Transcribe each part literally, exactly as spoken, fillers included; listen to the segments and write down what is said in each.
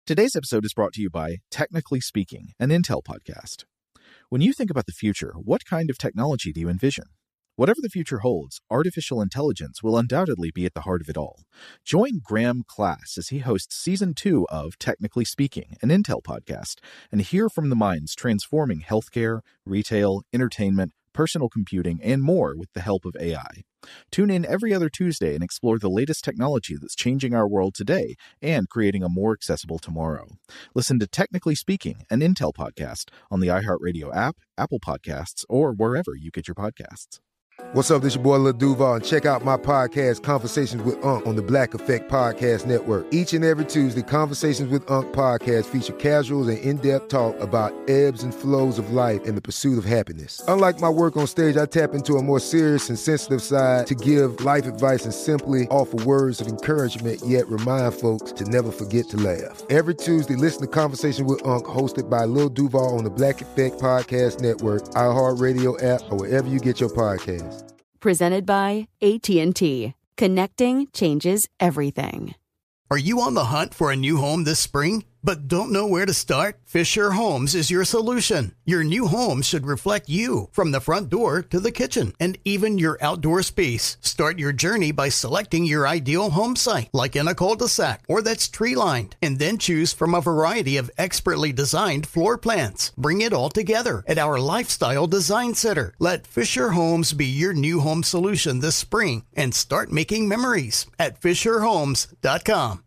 Today's episode is brought to you by Technically Speaking, an Intel podcast. When you think about the future, what kind of technology do you envision? Whatever the future holds, artificial intelligence will undoubtedly be at the heart of it all. Join Graham Class as he hosts Season two of Technically Speaking, an Intel podcast, and hear from the minds transforming healthcare, retail, entertainment, personal computing, and more with the help of A I. Tune in every other Tuesday and explore the latest technology that's changing our world today and creating a more accessible tomorrow. Listen to Technically Speaking, an Intel podcast on the iHeartRadio app, Apple Podcasts, or wherever you get your podcasts. What's up, this your boy Lil Duval, and check out my podcast, Conversations with Unc, on the Black Effect Podcast Network. Each and every Tuesday, Conversations with Unc podcast feature casuals and in-depth talk about ebbs and flows of life and the pursuit of happiness. Unlike my work on stage, I tap into a more serious and sensitive side to give life advice and simply offer words of encouragement, yet remind folks to never forget to laugh. Every Tuesday, listen to Conversations with Unc, hosted by Lil Duval on the Black Effect Podcast Network, iHeartRadio app, or wherever you get your podcasts. Presented by A T and T. Connecting changes everything. Are you on the hunt for a new home this spring, but don't know where to start? Fisher Homes is your solution. Your new home should reflect you, from the front door to the kitchen, and even your outdoor space. Start your journey by selecting your ideal home site, like in a cul-de-sac or that's tree-lined, and then choose from a variety of expertly designed floor plans. Bring it all together at our Lifestyle Design Center. Let Fisher Homes be your new home solution this spring and start making memories at fisher homes dot com.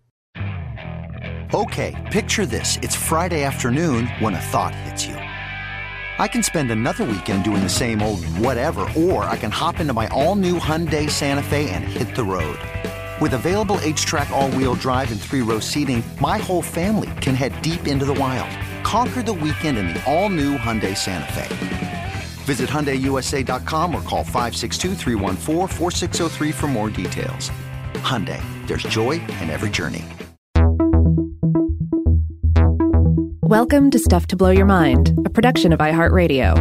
Okay, picture this. It's Friday afternoon when a thought hits you. I can spend another weekend doing the same old whatever, or I can hop into my all-new Hyundai Santa Fe and hit the road. With available H-Track all-wheel drive and three-row seating, my whole family can head deep into the wild. Conquer the weekend in the all-new Hyundai Santa Fe. Visit Hyundai U S A dot com or call five six two, three one four, four six zero three for more details. Hyundai, there's joy in every journey. Welcome to Stuff to Blow Your Mind, a production of iHeartRadio.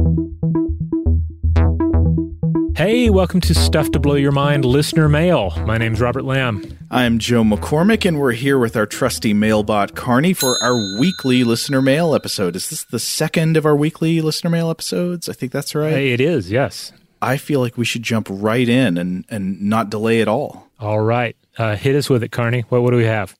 Hey, welcome to Stuff to Blow Your Mind listener mail. My name's Robert Lamb. I'm Joe McCormick, and we're here with our trusty mailbot, Carney, for our weekly listener mail episode. Is this the second of our weekly listener mail episodes? I think that's right. Hey, it is, yes. I feel like we should jump right in and, and not delay at all. All right. Uh, hit us with it, Carney. What, what do we have?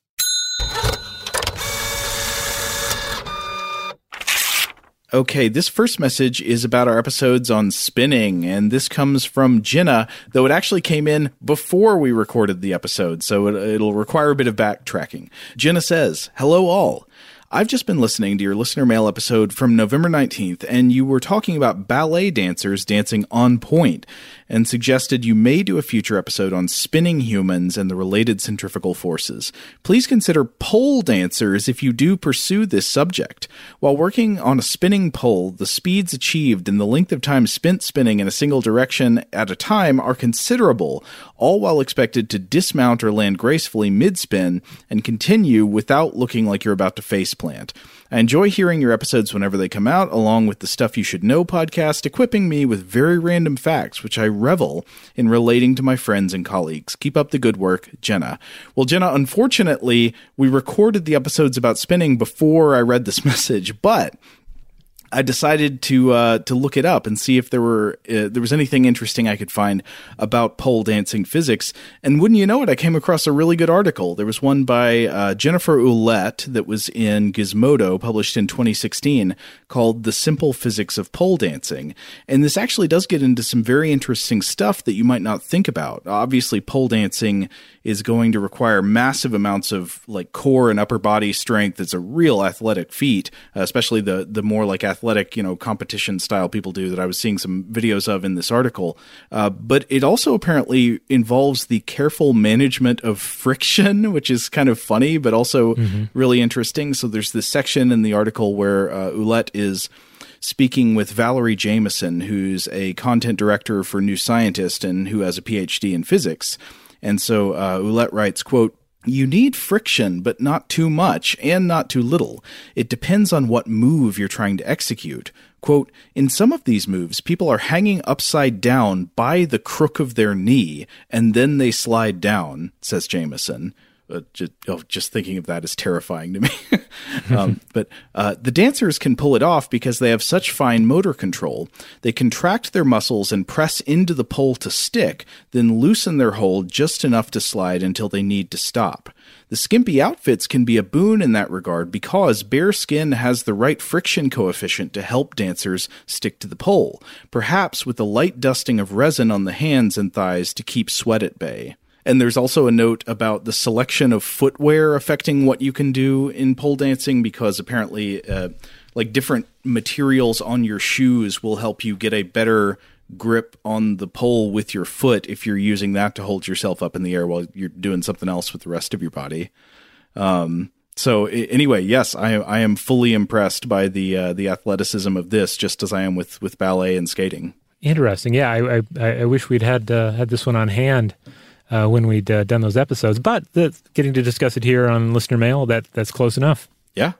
Okay, this first message is about our episodes on spinning, and this comes from Jenna, though it actually came in before we recorded the episode, so it, it'll require a bit of backtracking. Jenna says, "Hello all. I've just been listening to your listener mail episode from November nineteenth, and you were talking about ballet dancers dancing on point, and suggested you may do a future episode on spinning humans and the related centrifugal forces. Please consider pole dancers if you do pursue this subject. While working on a spinning pole, the speeds achieved and the length of time spent spinning in a single direction at a time are considerable, all while expected to dismount or land gracefully mid-spin and continue without looking like you're about to face plant. I enjoy hearing your episodes whenever they come out, along with the Stuff You Should Know podcast, equipping me with very random facts, which I revel in relating to my friends and colleagues. Keep up the good work, Jenna." Well, Jenna, unfortunately, we recorded the episodes about spinning before I read this message, but I decided to uh, to look it up and see if there were uh, there was anything interesting I could find about pole dancing physics. And wouldn't you know it, I came across a really good article. There was one by uh, Jennifer Ouellette that was in Gizmodo, published in twenty sixteen, called "The Simple Physics of Pole Dancing." And this actually does get into some very interesting stuff that you might not think about. Obviously, pole dancing is going to require massive amounts of like core and upper body strength. It's a real athletic feat, uh, especially the the more like athletic, you know, competition style people do that I was seeing some videos of in this article. Uh, but it also apparently involves the careful management of friction, which is kind of funny, but also mm-hmm. really interesting. So there's this section in the article where uh, Ouellette is speaking with Valerie Jameson, who's a content director for New Scientist and who has a P H D in physics. And so uh, Ouellette writes, quote, "You need friction, but not too much and not too little. It depends on what move you're trying to execute. Quote, in some of these moves, people are hanging upside down by the crook of their knee, and then they slide down," says Jameson. Uh, just, oh, just thinking of that is terrifying to me. um, but uh, the dancers can pull it off because they have such fine motor control. They contract their muscles and press into the pole to stick, then loosen their hold just enough to slide until they need to stop. The skimpy outfits can be a boon in that regard because bare skin has the right friction coefficient to help dancers stick to the pole, perhaps with a light dusting of resin on the hands and thighs to keep sweat at bay. And there's also a note about the selection of footwear affecting what you can do in pole dancing, because apparently uh, like different materials on your shoes will help you get a better grip on the pole with your foot if you're using that to hold yourself up in the air while you're doing something else with the rest of your body. Um, so anyway, yes, I, I am fully impressed by the uh, the athleticism of this, just as I am with, with ballet and skating. Interesting. Yeah, I I, I wish we'd had uh, had this one on hand Uh, when we'd uh, done those episodes. But the, getting to discuss it here on Listener Mail, that that's close enough. Yeah.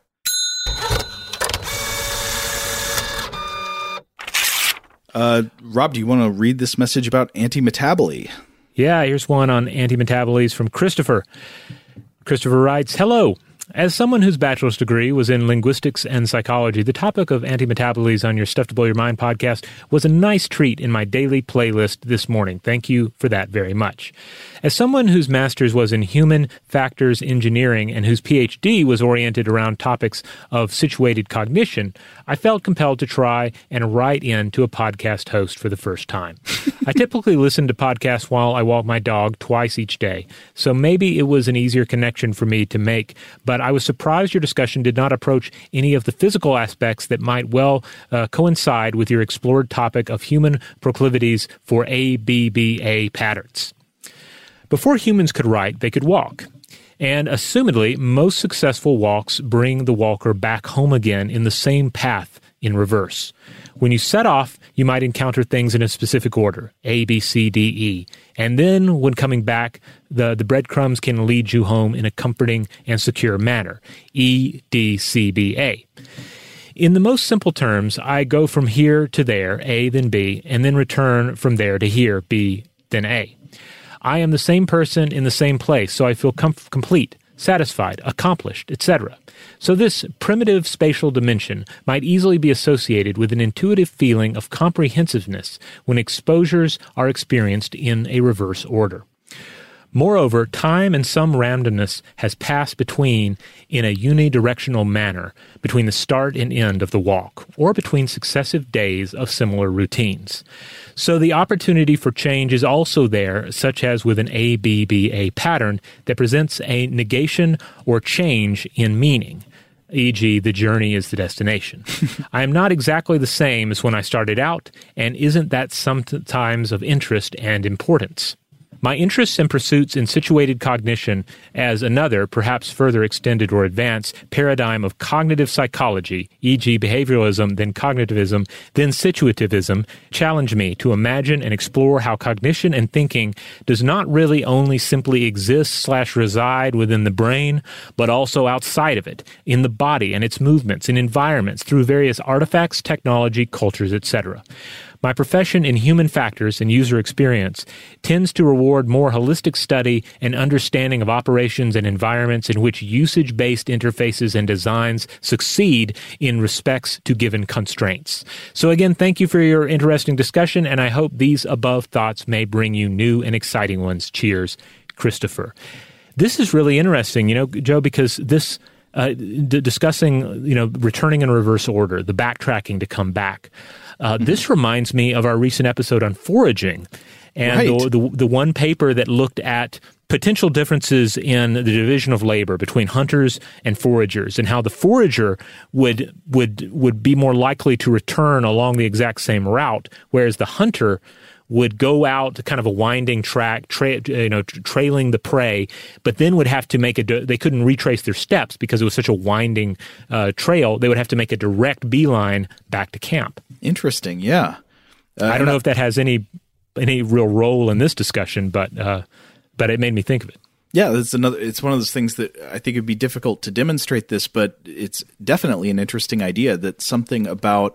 Uh, Rob, do you want to read this message about antimetaboly? Yeah, here's one on antimetaboles from Christopher. Christopher writes, "Hello. As someone whose bachelor's degree was in linguistics and psychology, the topic of antimetaboles on your Stuff to Blow Your Mind podcast was a nice treat in my daily playlist this morning. Thank you for that very much. As someone whose master's was in human factors engineering and whose P H D was oriented around topics of situated cognition, I felt compelled to try and write in to a podcast host for the first time. I typically listen to podcasts while I walk my dog twice each day, so maybe it was an easier connection for me to make, but I was surprised your discussion did not approach any of the physical aspects that might well uh, coincide with your explored topic of human proclivities for A B B A patterns. Before humans could write, they could walk. And assumedly, most successful walks bring the walker back home again in the same path in reverse. When you set off, you might encounter things in a specific order, A, B, C, D, E. And then, when coming back, the, the breadcrumbs can lead you home in a comforting and secure manner, E, D, C, B, A. In the most simple terms, I go from here to there, A, then B, and then return from there to here, B, then A. I am the same person in the same place, so I feel com- complete, satisfied, accomplished, et cetera. So this primitive spatial dimension might easily be associated with an intuitive feeling of comprehensiveness when exposures are experienced in a reverse order. Moreover, time and some randomness has passed between in a unidirectional manner between the start and end of the walk, or between successive days of similar routines. So the opportunity for change is also there, such as with an A B B A pattern that presents a negation or change in meaning. for example, the journey is the destination. I am not exactly the same as when I started out, and isn't that sometimes of interest and importance? My interests and pursuits in situated cognition as another, perhaps further extended or advanced, paradigm of cognitive psychology, for example behavioralism, then cognitivism, then situativism, challenge me to imagine and explore how cognition and thinking does not really only simply exist slash reside within the brain, but also outside of it, in the body and its movements, in environments, through various artifacts, technology, cultures, et cetera. My profession in human factors and user experience tends to reward more holistic study and understanding of operations and environments in which usage-based interfaces and designs succeed in respects to given constraints. So again, thank you for your interesting discussion, and I hope these above thoughts may bring you new and exciting ones. Cheers, Christopher. This is really interesting, you know, Joe, because this uh, d- discussing, you know, returning in reverse order, the backtracking to come back. Uh, mm-hmm. This reminds me of our recent episode on foraging, and right. the, the the one paper that looked at potential differences in the division of labor between hunters and foragers, and how the forager would would would be more likely to return along the exact same route, whereas the hunter would go out to kind of a winding track, tra- you know, tra- trailing the prey, but then would have to make a, they couldn't retrace their steps because it was such a winding uh, trail. They would have to make a direct beeline back to camp. Interesting, yeah. Uh, I don't know I, if that has any any real role in this discussion, but uh, but it made me think of it. Yeah, it's another. It's one of those things that I think it'd be difficult to demonstrate this, but it's definitely an interesting idea that something about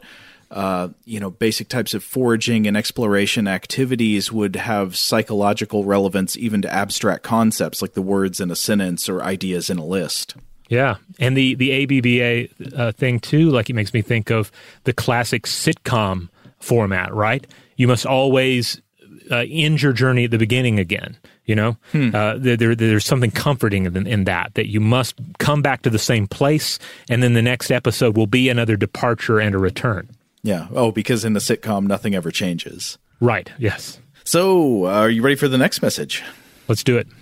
uh, you know, basic types of foraging and exploration activities would have psychological relevance even to abstract concepts like the words in a sentence or ideas in a list. Yeah, and the, the A B B A uh, thing, too, like it makes me think of the classic sitcom format, right? You must always uh, end your journey at the beginning again, you know? Hmm. Uh, there, there, there's something comforting in, in that, that you must come back to the same place, and then the next episode will be another departure and a return. Yeah. Oh, because in a sitcom, nothing ever changes. Right, yes. So, uh, are you ready for the next message? Let's do it.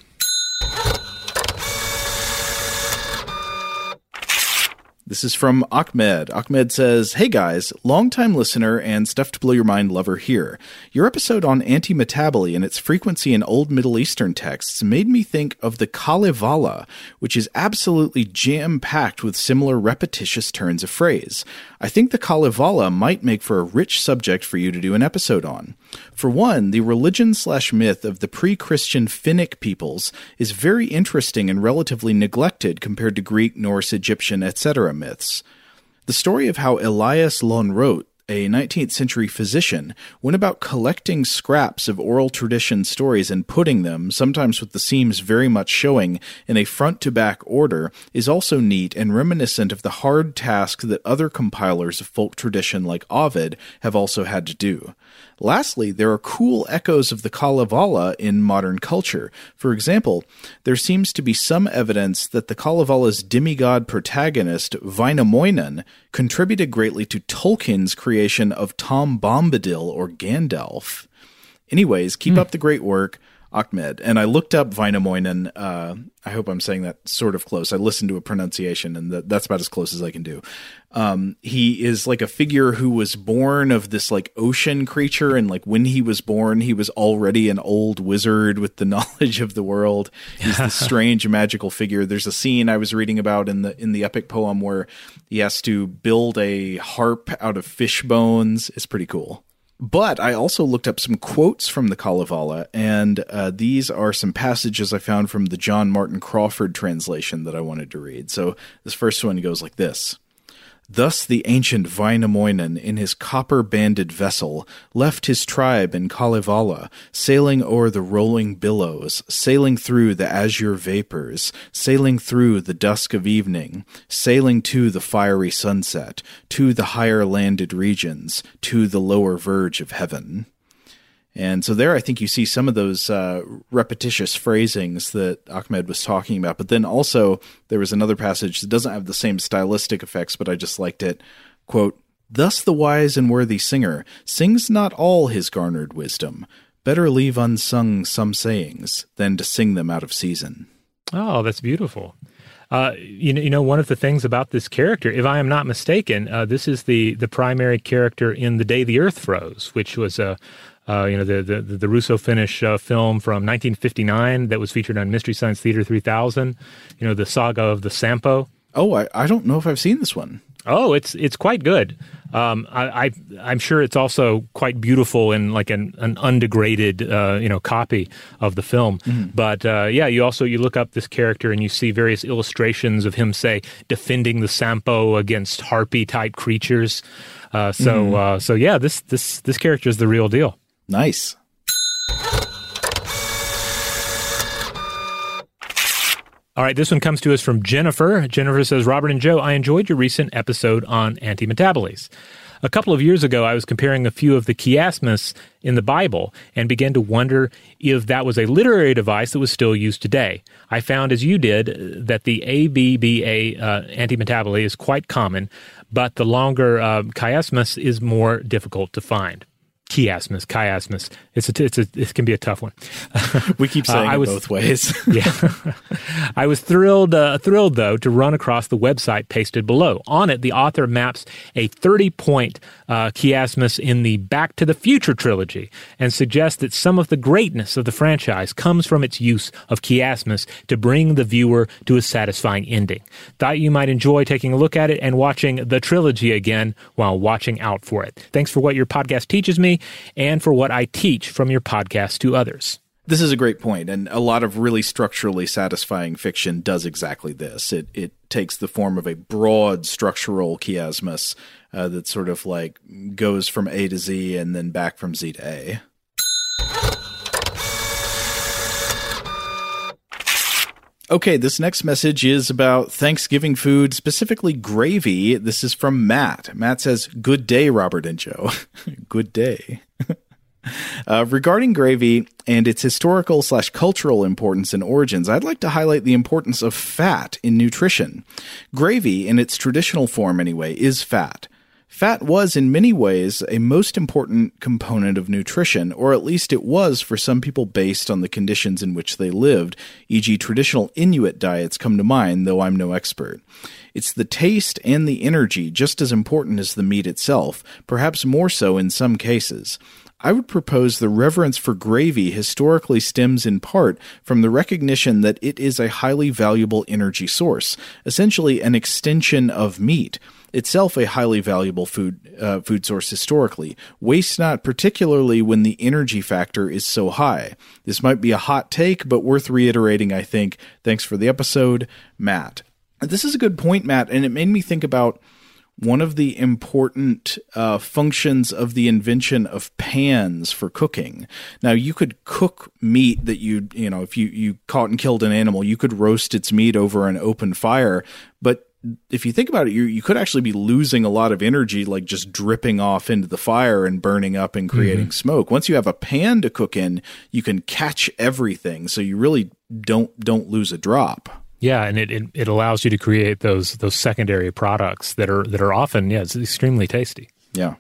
This is from Ahmed. Ahmed says, "Hey guys, longtime listener and Stuff to Blow Your Mind lover here. Your episode on antimetaboly and its frequency in old Middle Eastern texts made me think of the Kalevala, which is absolutely jam-packed with similar repetitious turns of phrase. I think the Kalevala might make for a rich subject for you to do an episode on. For one, the religion slash myth of the pre-Christian Finnic peoples is very interesting and relatively neglected compared to Greek, Norse, Egyptian, et cetera myths. The story of how Elias Lönnrot, a nineteenth century physician, went about collecting scraps of oral tradition stories and putting them, sometimes with the seams very much showing, in a front-to-back order, is also neat and reminiscent of the hard task that other compilers of folk tradition like Ovid have also had to do. Lastly, there are cool echoes of the Kalevala in modern culture. For example, there seems to be some evidence that the Kalevala's demigod protagonist, Wainamoinen, contributed greatly to Tolkien's creation of Tom Bombadil or Gandalf. Anyways, keep mm. up the great work, Ahmed." And I looked up Wainamoinen. Uh, I hope I'm saying that sort of close. I listened to a pronunciation, and that, that's about as close as I can do. Um, he is like a figure who was born of this like ocean creature, and like when he was born, he was already an old wizard with the knowledge of the world. He's this strange magical figure. There's a scene I was reading about in the in the epic poem where he has to build a harp out of fish bones. It's pretty cool. But I also looked up some quotes from the Kalevala, and uh, these are some passages I found from the John Martin Crawford translation that I wanted to read. So this first one goes like this. "Thus the ancient Wainamoinen in his copper-banded vessel left his tribe in Kalevala, sailing o'er the rolling billows, sailing through the azure vapors, sailing through the dusk of evening, sailing to the fiery sunset, to the higher landed regions, to the lower verge of heaven." And so there I think you see some of those uh, repetitious phrasings that Ahmed was talking about. But then also there was another passage that doesn't have the same stylistic effects, but I just liked it. Quote, "Thus the wise and worthy singer sings not all his garnered wisdom. Better leave unsung some sayings than to sing them out of season." Oh, that's beautiful. Uh, you know, you know, one of the things about this character, if I am not mistaken, uh, this is the, the primary character in The Day the Earth Froze, which was a Uh, you know, the the, the Russo-Finnish uh, film from nineteen fifty-nine that was featured on Mystery Science Theater three thousand, you know, the saga of the Sampo. Oh, I, I don't know if I've seen this one. Oh, it's it's quite good. Um, I, I, I'm sure it's also quite beautiful in like an, an undegraded, uh, you know, copy of the film. Mm-hmm. But uh, yeah, you also, you look up this character and you see various illustrations of him, say, defending the Sampo against harpy-type creatures. Uh, so, mm-hmm. uh, so yeah, this this this character is the real deal. Nice. All right, this one comes to us from Jennifer. Jennifer says, "Robert and Joe, I enjoyed your recent episode on antimetaboles. A couple of years ago, I was comparing a few of the chiasmus in the Bible and began to wonder if that was a literary device that was still used today. I found, as you did, that the A B B A uh, antimetabole is quite common, but the longer uh, chiasmus is more difficult to find." Chiasmus, chiasmus. It's a, it's a, it can be a tough one. We keep saying uh, it was, both ways. Yeah. I was thrilled, uh, thrilled though, to run across the website pasted below. On it, the author maps a thirty-point uh, chiasmus in the Back to the Future trilogy and suggests that some of the greatness of the franchise comes from its use of chiasmus to bring the viewer to a satisfying ending. Thought you might enjoy taking a look at it and watching the trilogy again while watching out for it. Thanks for what your podcast teaches me and for what I teach from your podcast to others. This is a great point, and a lot of really structurally satisfying fiction does exactly this. It it takes the form of a broad structural chiasmus uh, that sort of like goes from A to Z and then back from Z to A. Okay, this next message is about Thanksgiving food, specifically gravy. This is from Matt. Matt says, "Good day, Robert and Joe." Good day. Uh, regarding gravy and its historical slash cultural importance and origins, I'd like to highlight the importance of fat in nutrition. Gravy, in its traditional form anyway, is fat. Fat was, in many ways, a most important component of nutrition, or at least it was for some people based on the conditions in which they lived, for example traditional Inuit diets come to mind, though I'm no expert. It's the taste and the energy just as important as the meat itself, perhaps more so in some cases. I would propose the reverence for gravy historically stems in part from the recognition that it is a highly valuable energy source, essentially an extension of meat, itself a highly valuable food uh, food source historically. Waste not, particularly when the energy factor is so high. This might be a hot take, but worth reiterating, I think. Thanks for the episode, Matt. This is a good point, Matt, and it made me think about one of the important uh, functions of the invention of pans for cooking. Now, you could cook meat that you, you know, if you, you caught and killed an animal, you could roast its meat over an open fire. But if you think about it, you, you could actually be losing a lot of energy, like just dripping off into the fire and burning up and creating mm-hmm. smoke. Once you have a pan to cook in, you can catch everything. So you really don't don't lose a drop. Yeah, and it, it it allows you to create those those secondary products that are that are often, yeah, it's extremely tasty. Yeah.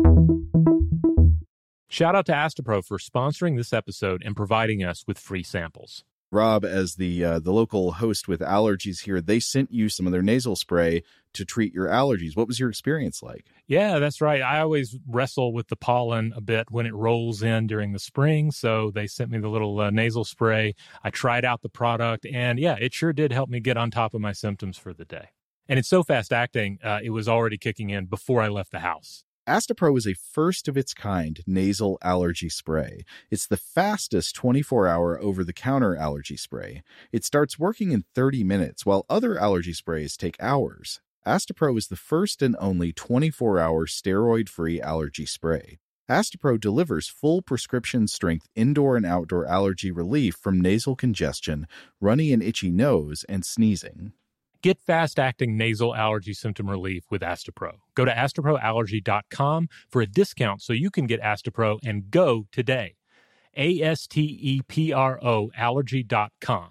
Shout out to Astepro for sponsoring this episode and providing us with free samples. Rob, as the uh, the local host with allergies here, they sent you some of their nasal spray to treat your allergies. What was your experience like? Yeah, that's right. I always wrestle with the pollen a bit when it rolls in during the spring, so they sent me the little uh, nasal spray. I tried out the product, and yeah, it sure did help me get on top of my symptoms for the day. And it's so fast-acting, uh, it was already kicking in before I left the house. Astepro is a first-of-its-kind nasal allergy spray. It's the fastest twenty-four hour over-the-counter allergy spray. It starts working in thirty minutes, while other allergy sprays take hours. Astepro is the first and only twenty-four hour steroid-free allergy spray. Astepro delivers full prescription-strength indoor and outdoor allergy relief from nasal congestion, runny and itchy nose, and sneezing. Get fast-acting nasal allergy symptom relief with Astepro. Go to astepro allergy dot com for a discount so you can get Astepro and go today. A S T E P R O allergy dot com.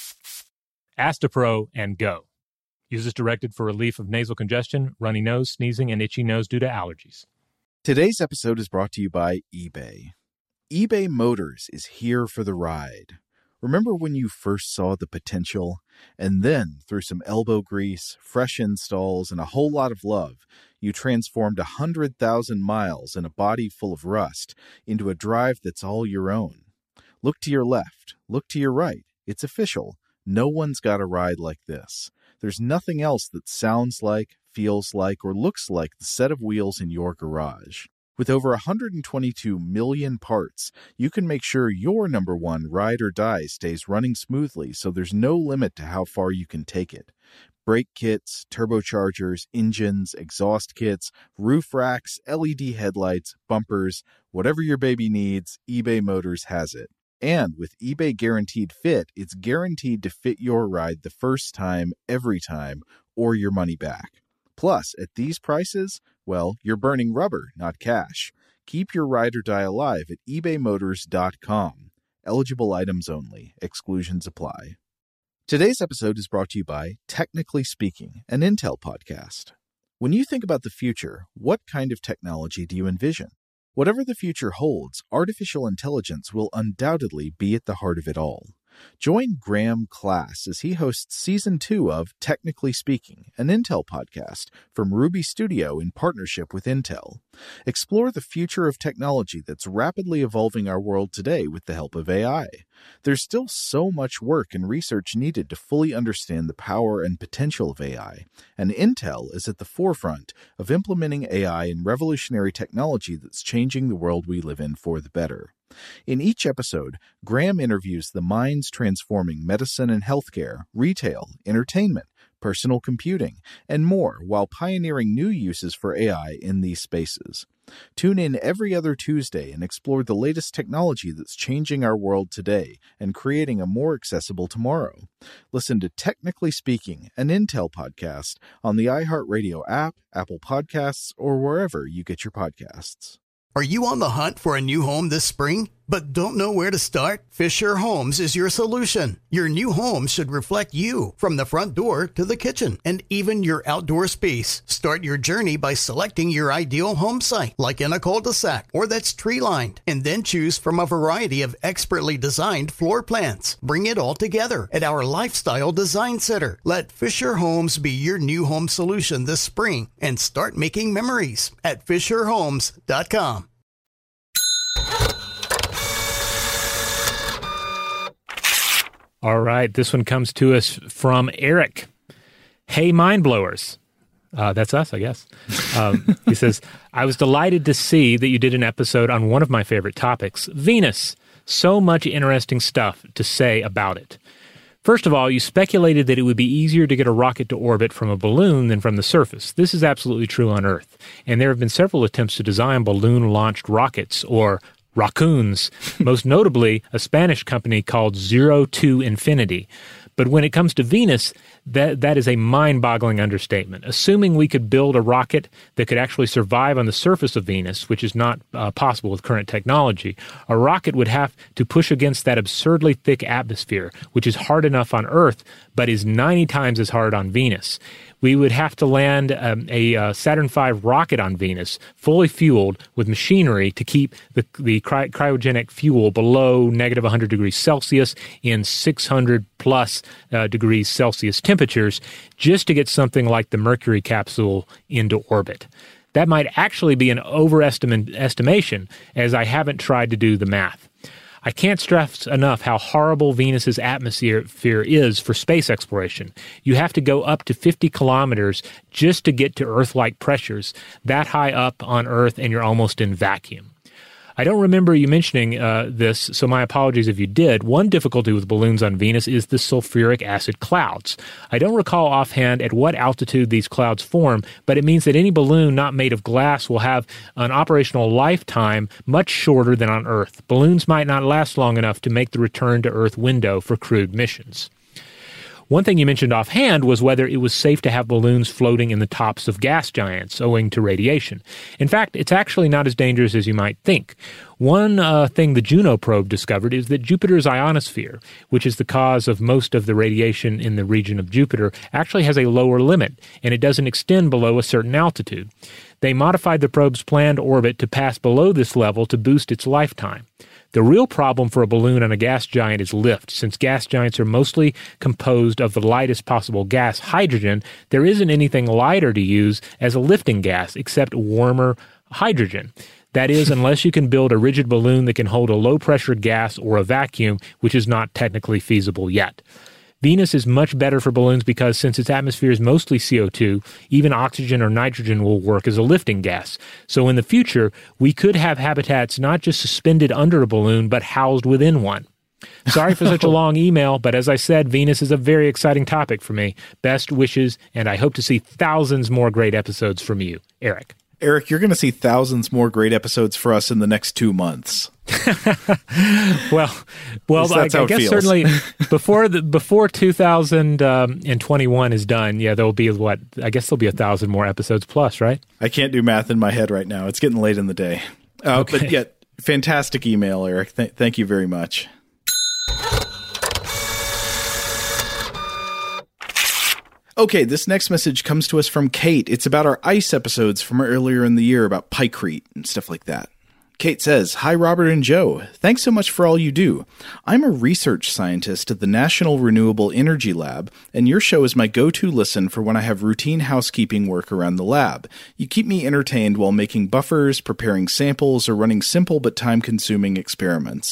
Astepro and go. Use as directed for relief of nasal congestion, runny nose, sneezing, and itchy nose due to allergies. Today's episode is brought to you by eBay. eBay Motors is here for the ride. Remember when you first saw the potential? And then, through some elbow grease, fresh installs, and a whole lot of love, you transformed one hundred thousand miles and a body full of rust into a drive that's all your own. Look to your left. Look to your right. It's official. No one's got a ride like this. There's nothing else that sounds like, feels like, or looks like the set of wheels in your garage. With over one hundred twenty-two million parts, you can make sure your number one ride or die stays running smoothly so there's no limit to how far you can take it. Brake kits, turbochargers, engines, exhaust kits, roof racks, L E D headlights, bumpers, whatever your baby needs, eBay Motors has it. And with eBay Guaranteed Fit, it's guaranteed to fit your ride the first time, every time, or your money back. Plus, at these prices, well, you're burning rubber, not cash. Keep your ride or die alive at ebay motors dot com. Eligible items only. Exclusions apply. Today's episode is brought to you by Technically Speaking, an Intel podcast. When you think about the future, what kind of technology do you envision? Whatever the future holds, artificial intelligence will undoubtedly be at the heart of it all. Join Graham Class as he hosts Season two of Technically Speaking, an Intel podcast from Ruby Studio in partnership with Intel. Explore the future of technology that's rapidly evolving our world today with the help of A I. There's still so much work and research needed to fully understand the power and potential of A I, and Intel is at the forefront of implementing A I in revolutionary technology that's changing the world we live in for the better. In each episode, Graham interviews the minds transforming medicine and healthcare, retail, entertainment, personal computing, and more while pioneering new uses for A I in these spaces. Tune in every other Tuesday and explore the latest technology that's changing our world today and creating a more accessible tomorrow. Listen to Technically Speaking, an Intel podcast, on the iHeartRadio app, Apple Podcasts, or wherever you get your podcasts. Are you on the hunt for a new home this spring, but don't know where to start? Fisher Homes is your solution. Your new home should reflect you, from the front door to the kitchen, and even your outdoor space. Start your journey by selecting your ideal home site, like in a cul-de-sac or that's tree-lined, and then choose from a variety of expertly designed floor plans. Bring it all together at our Lifestyle Design Center. Let Fisher Homes be your new home solution this spring and start making memories at fisher homes dot com. All right, this one comes to us from Eric. Hey, mind blowers. Uh, that's us, I guess. Um, he says, I was delighted to see that you did an episode on one of my favorite topics, Venus. So much interesting stuff to say about it. First of all, you speculated that it would be easier to get a rocket to orbit from a balloon than from the surface. This is absolutely true on Earth, and there have been several attempts to design balloon-launched rockets, or raccoons, most notably a Spanish company called Zero to Infinity. But when it comes to Venus, that that is a mind-boggling understatement. Assuming we could build a rocket that could actually survive on the surface of Venus, which is not uh, possible with current technology, a rocket would have to push against that absurdly thick atmosphere, which is hard enough on Earth, but is ninety times as hard on Venus. We would have to land um, a uh, Saturn five rocket on Venus, fully fueled with machinery to keep the, the cry- cryogenic fuel below negative one hundred degrees Celsius in six hundred plus uh, degrees Celsius temperatures, just to get something like the Mercury capsule into orbit. That might actually be an overestimation, as I haven't tried to do the math. I can't stress enough how horrible Venus's atmosphere is for space exploration. You have to go up to fifty kilometers just to get to Earth-like pressures, that high up on Earth, and you're almost in vacuum. I don't remember you mentioning uh, this, so my apologies if you did. One difficulty with balloons on Venus is the sulfuric acid clouds. I don't recall offhand at what altitude these clouds form, but it means that any balloon not made of glass will have an operational lifetime much shorter than on Earth. Balloons might not last long enough to make the return to Earth window for crewed missions. One thing you mentioned offhand was whether it was safe to have balloons floating in the tops of gas giants owing to radiation. In fact, it's actually not as dangerous as you might think. One uh, thing the Juno probe discovered is that Jupiter's ionosphere, which is the cause of most of the radiation in the region of Jupiter, actually has a lower limit, and it doesn't extend below a certain altitude. They modified the probe's planned orbit to pass below this level to boost its lifetime. The real problem for a balloon on a gas giant is lift. Since gas giants are mostly composed of the lightest possible gas, hydrogen, there isn't anything lighter to use as a lifting gas except warmer hydrogen. That is, unless you can build a rigid balloon that can hold a low-pressure gas or a vacuum, which is not technically feasible yet. Venus is much better for balloons because since its atmosphere is mostly C O two, even oxygen or nitrogen will work as a lifting gas. So in the future, we could have habitats not just suspended under a balloon, but housed within one. Sorry for such a long email, but as I said, Venus is a very exciting topic for me. Best wishes, and I hope to see thousands more great episodes from you, Eric. Eric, you're going to see thousands more great episodes for us in the next two months. well, well, I, I guess feels. certainly before the before two thousand twenty-one is done, yeah, there'll be what I guess there'll be a thousand more episodes plus, right? I can't do math in my head right now. It's getting late in the day. Uh, okay. But yeah, fantastic email, Eric. Th- thank you very much. Okay, this next message comes to us from Kate. It's about our ICE episodes from earlier in the year about Pykrete and stuff like that. Kate says, Hi, Robert and Joe. Thanks so much for all you do. I'm a research scientist at the National Renewable Energy Lab, and your show is my go-to listen for when I have routine housekeeping work around the lab. You keep me entertained while making buffers, preparing samples, or running simple but time-consuming experiments.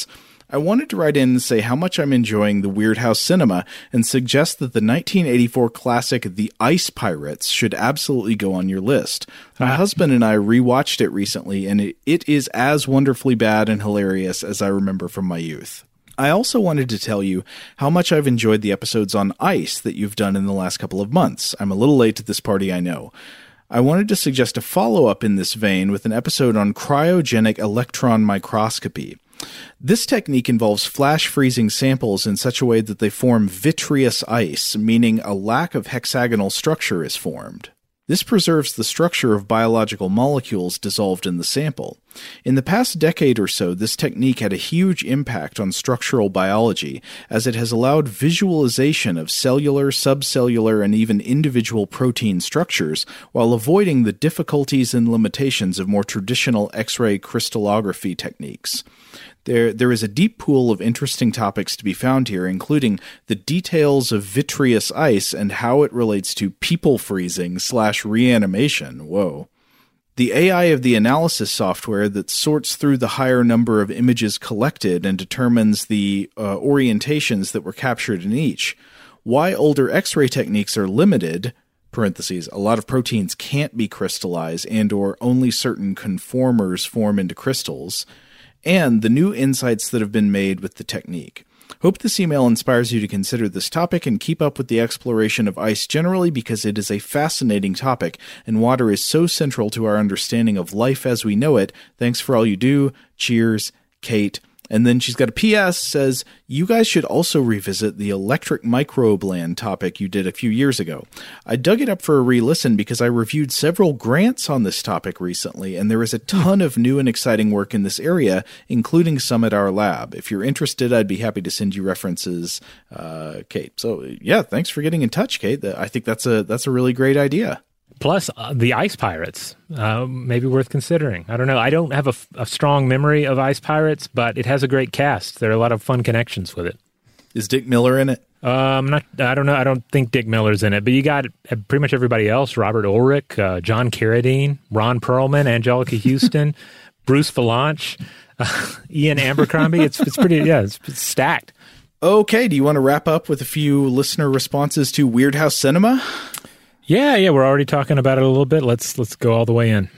I wanted to write in and say how much I'm enjoying the Weird House cinema and suggest that the nineteen eighty-four classic The Ice Pirates should absolutely go on your list. My uh, husband and I rewatched it recently, and it, it is as wonderfully bad and hilarious as I remember from my youth. I also wanted to tell you how much I've enjoyed the episodes on ice that you've done in the last couple of months. I'm a little late to this party, I know. I wanted to suggest a follow-up in this vein with an episode on cryogenic electron microscopy. This technique involves flash freezing samples in such a way that they form vitreous ice, meaning a lack of hexagonal structure is formed. This preserves the structure of biological molecules dissolved in the sample. In the past decade or so, this technique had a huge impact on structural biology, as it has allowed visualization of cellular, subcellular, and even individual protein structures, while avoiding the difficulties and limitations of more traditional X-ray crystallography techniques. There, there is a deep pool of interesting topics to be found here, including the details of vitreous ice and how it relates to people freezing slash reanimation. Whoa. The A I of the analysis software that sorts through the higher number of images collected and determines the uh, orientations that were captured in each. Why older X-ray techniques are limited, parentheses, a lot of proteins can't be crystallized and or only certain conformers form into crystals, and the new insights that have been made with the technique. Hope this email inspires you to consider this topic and keep up with the exploration of ice generally, because it is a fascinating topic, and water is so central to our understanding of life as we know it. Thanks for all you do. Cheers, Kate. And then she's got a P S, says, you guys should also revisit the electric microbe land topic you did a few years ago. I dug it up for a re-listen because I reviewed several grants on this topic recently, and there is a ton of new and exciting work in this area, including some at our lab. If you're interested, I'd be happy to send you references, uh, Kate. So, yeah, thanks for getting in touch, Kate. I think that's a that's a really great idea. Plus, uh, the Ice Pirates, uh, maybe worth considering. I don't know. I don't have a, a strong memory of Ice Pirates, but it has a great cast. There are a lot of fun connections with it. Is Dick Miller in it? Um, not. I don't know. I don't think Dick Miller's in it, but you got pretty much everybody else: Robert Ulrich, uh, John Carradine, Ron Perlman, Angelica Houston, Bruce Valanche, uh, Ian Abercrombie. It's it's pretty. Yeah, it's, it's stacked. Okay. Do you want to wrap up with a few listener responses to Weird House Cinema? Yeah, yeah, we're already talking about it a little bit. Let's let's go all the way in.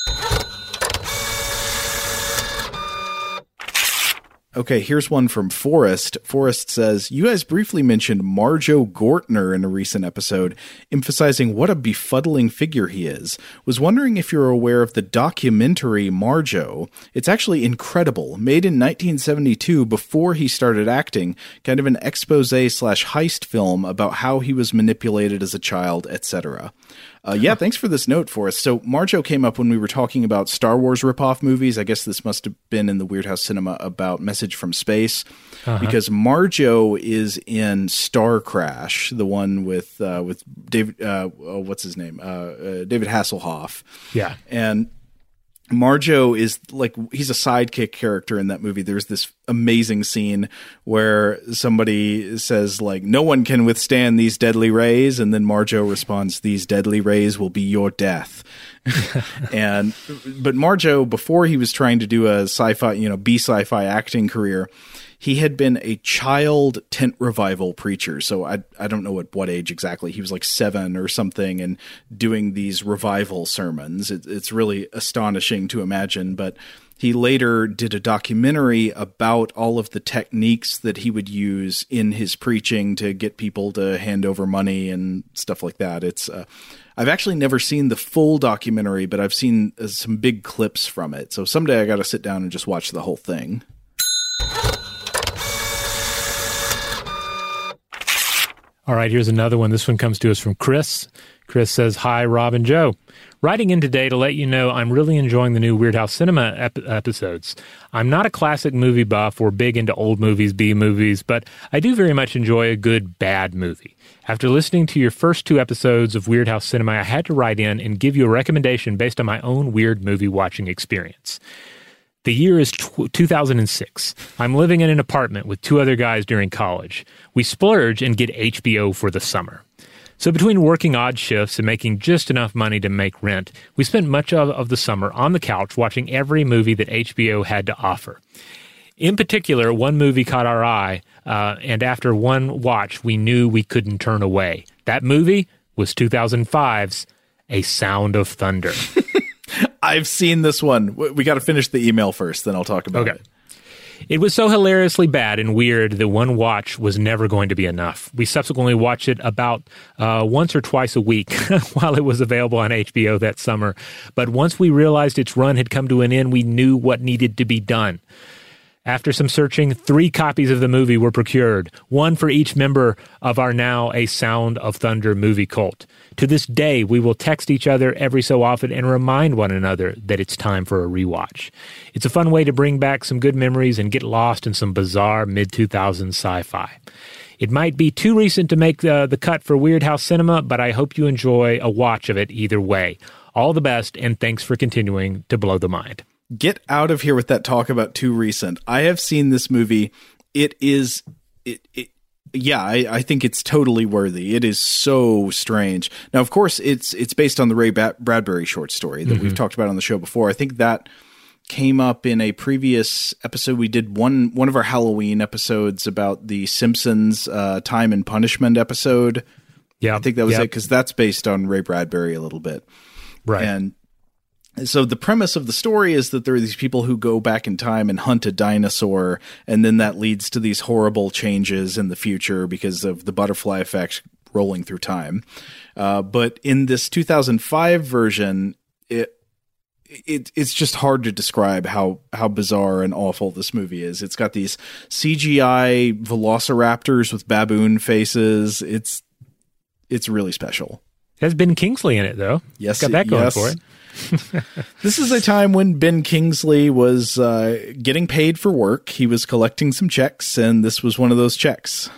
Okay, here's one from Forrest. Forrest says, you guys briefly mentioned Marjoe Gortner in a recent episode, emphasizing what a befuddling figure he is. Was wondering if you're aware of the documentary Marjoe. It's actually incredible. Made in nineteen seventy-two before he started acting, kind of an expose slash heist film about how he was manipulated as a child, et cetera. Uh, yeah, thanks for this note, Forrest. So Marjoe came up when we were talking about Star Wars ripoff movies. I guess this must have been in the Weird House Cinema about Message from Space, uh-huh. because Marjoe is in Star Crash, the one with uh, with David. Uh, oh, what's his name? Uh, uh, David Hasselhoff. Yeah, and Marjoe is like, he's a sidekick character in that movie. There's this amazing scene where somebody says, like, no one can withstand these deadly rays. And then Marjoe responds, these deadly rays will be your death. and, but Marjoe, before he was trying to do a sci-fi, you know, B sci-fi acting career, he had been a child tent revival preacher. So I I don't know at what age exactly. He was like seven or something and doing these revival sermons. It, it's really astonishing to imagine. But he later did a documentary about all of the techniques that he would use in his preaching to get people to hand over money and stuff like that. It's uh, I've actually never seen the full documentary, but I've seen uh, some big clips from it. So someday I got to sit down and just watch the whole thing. All right, here's another one. This one comes to us from Chris. Chris says, hi, Rob and Joe. Writing in today to let you know I'm really enjoying the new Weird House Cinema ep- episodes. I'm not a classic movie buff or big into old movies, B movies, but I do very much enjoy a good bad movie. After listening to your first two episodes of Weird House Cinema, I had to write in and give you a recommendation based on my own weird movie watching experience. The year is two thousand six. I'm living in an apartment with two other guys during college. We splurge and get H B O for the summer. So between working odd shifts and making just enough money to make rent, we spent much of, of the summer on the couch watching every movie that H B O had to offer. In particular, one movie caught our eye, uh, and after one watch, we knew we couldn't turn away. That movie was two thousand five's A Sound of Thunder. I've seen this one. We got to finish the email first, then I'll talk about Okay. it. It was so hilariously bad and weird that one watch was never going to be enough. We subsequently watched it about uh, once or twice a week while it was available on H B O that summer. But once we realized its run had come to an end, we knew what needed to be done. After some searching, three copies of the movie were procured, one for each member of our now A Sound of Thunder movie cult. To this day, we will text each other every so often and remind one another that it's time for a rewatch. It's a fun way to bring back some good memories and get lost in some bizarre mid two thousands sci-fi. It might be too recent to make the, the cut for Weird House Cinema, but I hope you enjoy a watch of it either way. All the best, and thanks for continuing to blow the mind. Get out of here with that talk about too recent. I have seen this movie. It is, it, it yeah, I, I think it's totally worthy. It is so strange. Now, of course, it's it's based on the Ray ba- Bradbury short story that mm-hmm. we've talked about on the show before. I think that came up in a previous episode. We did one one of our Halloween episodes about the Simpsons uh, Time and Punishment episode. Yeah, I think that was yep. it, because that's based on Ray Bradbury a little bit. Right. And so the premise of the story is that there are these people who go back in time and hunt a dinosaur, and then that leads to these horrible changes in the future because of the butterfly effect rolling through time. Uh, but in this two thousand five version, it, it it's just hard to describe how, how bizarre and awful this movie is. It's got these C G I velociraptors with baboon faces. It's it's really special. It has Ben Kingsley in it, though. Yes, it's got that going yes. for it. This is a time when Ben Kingsley was uh, getting paid for work. He was collecting some checks, and this was one of those checks.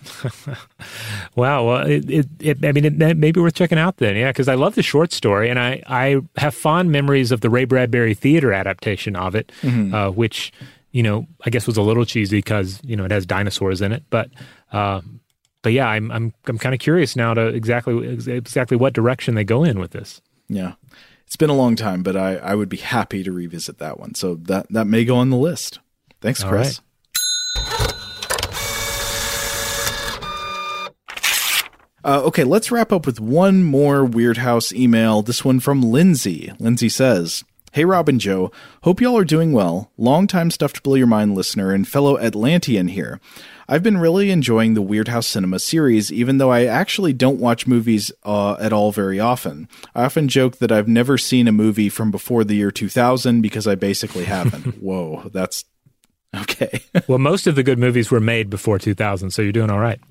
Wow. Well, it, it, it, I mean, it may be worth checking out then. Yeah, because I love the short story, and I, I have fond memories of the Ray Bradbury theater adaptation of it, mm-hmm. uh, which, you know, I guess was a little cheesy because, you know, it has dinosaurs in it. But, uh, but yeah, I'm I'm I'm kind of curious now to exactly exactly what direction they go in with this. Yeah. It's been a long time, but I, I would be happy to revisit that one. So that, that may go on the list. Thanks, Chris. Right. Uh, okay, let's wrap up with one more Weird House email. This one from Lindsay. Lindsay says, "Hey, Rob and Joe. Hope y'all are doing well. Longtime Stuff to Blow Your Mind listener and fellow Atlantean here. I've been really enjoying the Weird House Cinema series, even though I actually don't watch movies uh, at all very often. I often joke that I've never seen a movie from before the year two thousand because I basically haven't." Whoa, that's okay. Well, most of the good movies were made before two thousand, so you're doing all right.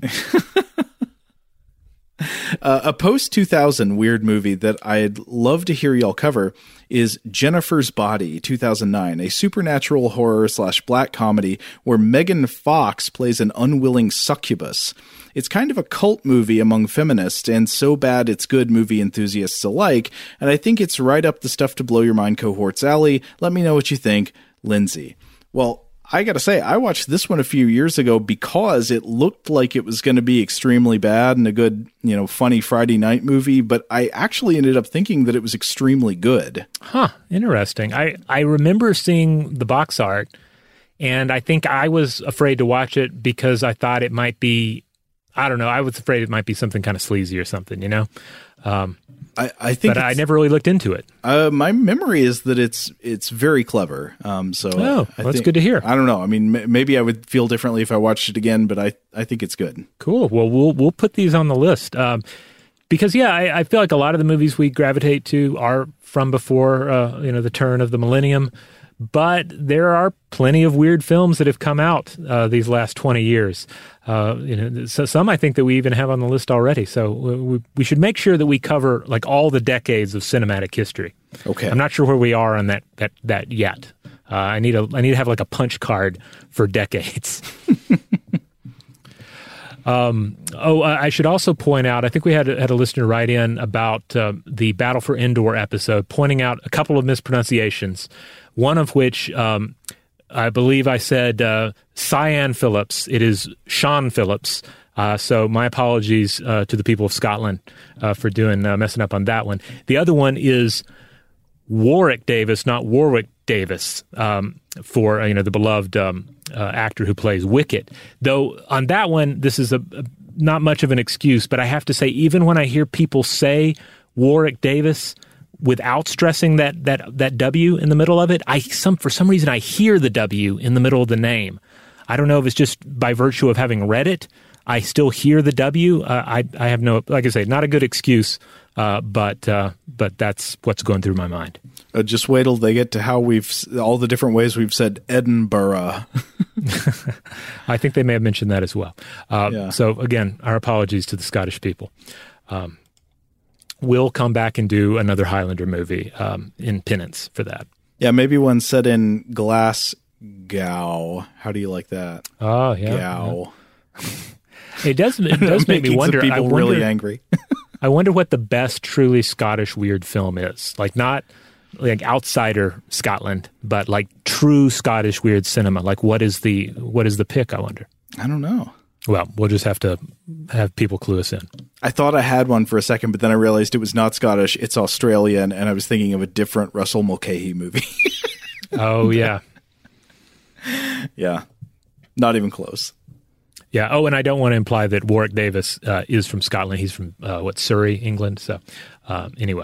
Uh, a post two thousand weird movie that I'd love to hear y'all cover is Jennifer's Body, two thousand nine, a supernatural horror slash black comedy where Megan Fox plays an unwilling succubus. It's kind of a cult movie among feminists, and so bad it's good movie enthusiasts alike, and I think it's right up the Stuff to Blow Your Mind cohort's alley. Let me know what you think, Lindsay. Well, I gotta say, I watched this one a few years ago because it looked like it was going to be extremely bad and a good, you know, funny Friday night movie, but I actually ended up thinking that it was extremely good. Huh, interesting. I, I remember seeing the box art, and I think I was afraid to watch it because I thought it might be, I don't know, I was afraid it might be something kind of sleazy or something, you know? Um, I, I think, but I never really looked into it. Uh, my memory is that it's it's very clever. Um, so oh, I, I well, that's think, good to hear. I don't know. I mean, m- maybe I would feel differently if I watched it again, but I, I think it's good. Cool. Well, we'll we'll put these on the list um, because yeah, I, I feel like a lot of the movies we gravitate to are from before uh, you know the turn of the millennium. But there are plenty of weird films that have come out uh, these last twenty years. Uh, you know, so some I think that we even have on the list already. So we, we should make sure that we cover like all the decades of cinematic history. Okay. I'm not sure where we are on that that that yet. Uh, I need a I need to have like a punch card for decades. Um, oh, uh, I should also point out, I think we had, had a listener write in about uh, the Battle for Endor episode, pointing out a couple of mispronunciations, one of which um, I believe I said uh, Cyan Phillips. It is Sean Phillips. Uh, so my apologies uh, to the people of Scotland uh, for doing uh, messing up on that one. The other one is Warwick Davis, not Warwick Davis, um, for uh, you know the beloved um, uh, actor who plays Wicket. Though on that one, this is a, a not much of an excuse, but I have to say, even when I hear people say Warwick Davis without stressing that that that W in the middle of it, I some for some reason I hear the W in the middle of the name. I don't know if it's just by virtue of having read it, I still hear the W. Uh, I I have no, like I say, not a good excuse, uh, but uh, but that's what's going through my mind. Uh, just wait till they get to how we've all the different ways we've said Edinburgh. I think they may have mentioned that as well. Uh, Yeah. So again, our apologies to the Scottish people. Um, we'll come back and do another Highlander movie um, in penance for that. Yeah, maybe one set in Glasgow. How do you like that? Oh yeah, Gow. yeah. It does. It does make me Making some wonder. people I wonder, really angry. I wonder what the best truly Scottish weird film is. Like not like outsider Scotland, but like true Scottish weird cinema. Like what is the what is the pick? I wonder. I don't know. Well, we'll just have to have people clue us in. I thought I had one for a second, but then I realized it was not Scottish. It's Australian, and I was thinking of a different Russell Mulcahy movie. Oh yeah, Yeah, not even close. yeah. Oh, and I don't want to imply that Warwick Davis uh, is from Scotland. He's from uh, what Surrey, England. So uh, anyway,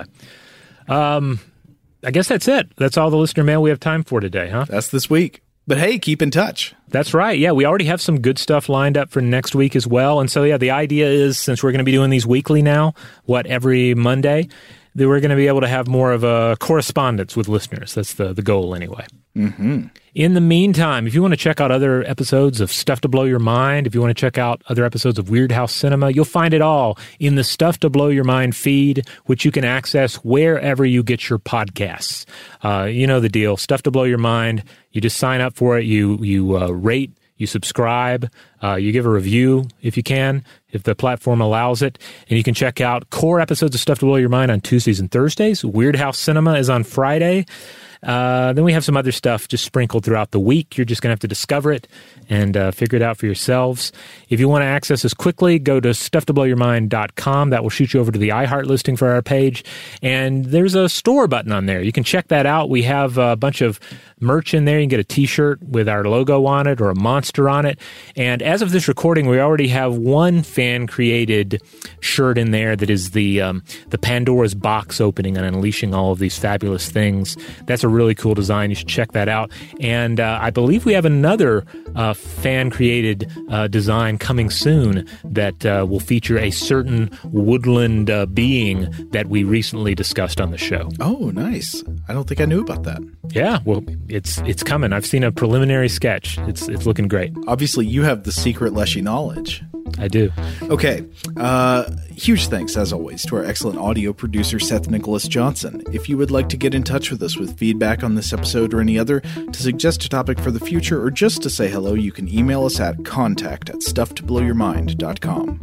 um, I guess that's it. That's all the listener mail we have time for today, huh? That's this week. But hey, keep in touch. That's right. Yeah, we already have some good stuff lined up for next week as well. And so, yeah, the idea is, since we're going to be doing these weekly now, what, every Monday, that we're going to be able to have more of a correspondence with listeners. That's the, the goal anyway. Mm-hmm. In the meantime, if you want to check out other episodes of Stuff to Blow Your Mind, if you want to check out other episodes of Weird House Cinema, you'll find it all in the Stuff to Blow Your Mind feed, which you can access wherever you get your podcasts. Uh, you know the deal. Stuff to Blow Your Mind. You just sign up for it. You you uh, rate. You subscribe. Uh, you give a review if you can, if the platform allows it. And you can check out core episodes of Stuff to Blow Your Mind on Tuesdays and Thursdays. Weird House Cinema is on Friday. Uh, then we have some other stuff just sprinkled throughout the week. You're just going to have to discover it and uh, figure it out for yourselves. If you want to access us quickly, go to stuff to blow your mind dot com. That will shoot you over to the iHeart listing for our page. And there's a store button on there. You can check that out. We have a bunch of merch in there. You can get a t-shirt with our logo on it or a monster on it. And as of this recording, we already have one fan-created shirt in there that is the um, the Pandora's box opening and unleashing all of these fabulous things. That's a really cool design. You should check that out. And uh, I believe we have another uh, fan-created uh, design coming soon that uh, will feature a certain woodland uh, being that we recently discussed on the show. Oh, nice. I don't think I knew about that. Yeah, well, it's it's coming. I've seen a preliminary sketch. It's it's looking great. Obviously, you have the secret Leshy knowledge. I do. Okay. Uh, huge thanks, as always, to our excellent audio producer, Seth Nicholas Johnson. If you would like to get in touch with us with feedback on this episode or any other, to suggest a topic for the future, or just to say hello, you can email us at contact at stuff to blow your mind dot com.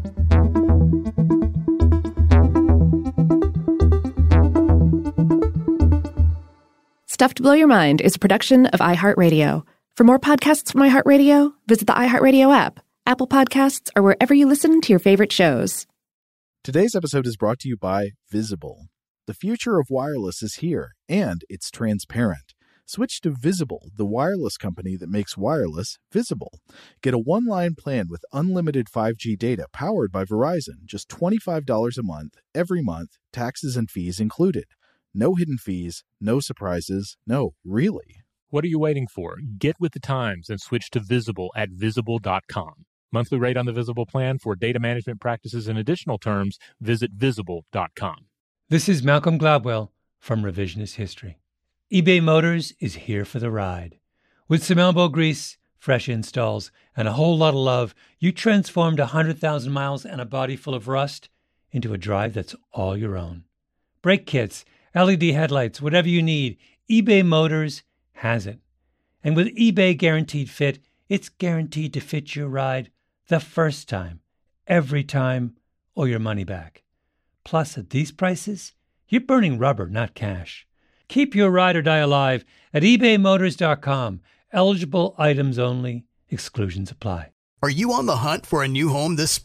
Stuff to Blow Your Mind is a production of iHeartRadio. For more podcasts from iHeartRadio, visit the iHeartRadio app, Apple Podcasts, or wherever you listen to your favorite shows. Today's episode is brought to you by Visible. The future of wireless is here, and it's transparent. Switch to Visible, the wireless company that makes wireless visible. Get a one-line plan with unlimited five G data powered by Verizon, just twenty-five dollars a month, every month, taxes and fees included. No hidden fees, no surprises, no, really. What are you waiting for? Get with the times and switch to Visible at visible dot com. Monthly rate on the Visible plan for data management practices and additional terms, visit visible dot com. This is Malcolm Gladwell from Revisionist History. eBay Motors is here for the ride. With some elbow grease, fresh installs, and a whole lot of love, you transformed one hundred thousand miles and a body full of rust into a drive that's all your own. Brake kits, L E D headlights, whatever you need, eBay Motors has it. And with eBay Guaranteed Fit, it's guaranteed to fit your ride the first time, every time, or your money back. Plus, at these prices, you're burning rubber, not cash. Keep your ride or die alive at ebay motors dot com. Eligible items only. Exclusions apply. Are you on the hunt for a new home this spring?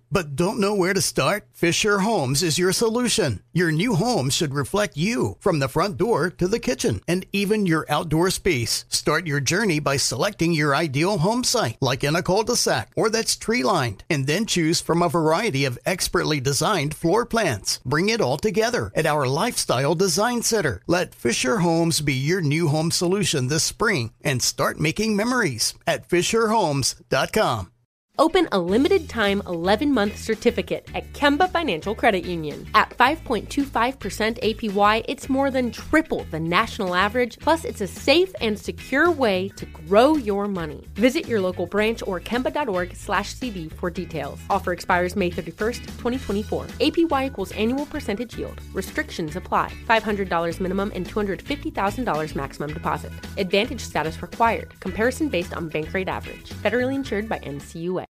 but don't know where to start? Fisher Homes is your solution. Your new home should reflect you from the front door to the kitchen and even your outdoor space. Start your journey by selecting your ideal home site, like in a cul-de-sac or that's tree-lined, and then choose from a variety of expertly designed floor plans. Bring it all together at our Lifestyle Design Center. Let Fisher Homes be your new home solution this spring and start making memories at fisher homes dot com. Open a limited-time eleven-month certificate at Kemba Financial Credit Union. At five point two five percent A P Y, it's more than triple the national average, plus it's a safe and secure way to grow your money. Visit your local branch or kemba.org slash CD for details. Offer expires May thirty-first, twenty twenty-four. A P Y equals annual percentage yield. Restrictions apply. five hundred dollars minimum and two hundred fifty thousand dollars maximum deposit. Advantage status required. Comparison based on bank rate average. Federally insured by N C U A.